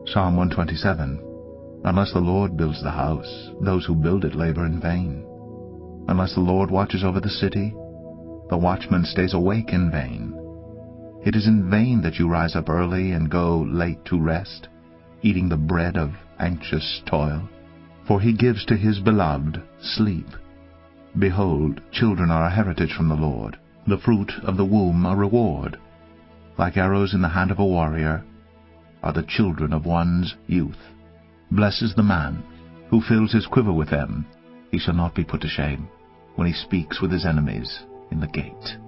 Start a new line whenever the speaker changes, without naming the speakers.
Psalm 127. Unless the Lord builds the house, those who build it labor in vain. Unless the Lord watches over the city, the watchman stays awake in vain. It is in vain that you rise up early and go late to rest, eating the bread of anxious toil. For he gives to his beloved sleep. Behold, children are a heritage from the Lord, the fruit of the womb a reward. Like arrows in the hand of a warrior are the children of one's youth. Blessed is the man who fills his quiver with them. He shall not be put to shame when he speaks with his enemies in the gate.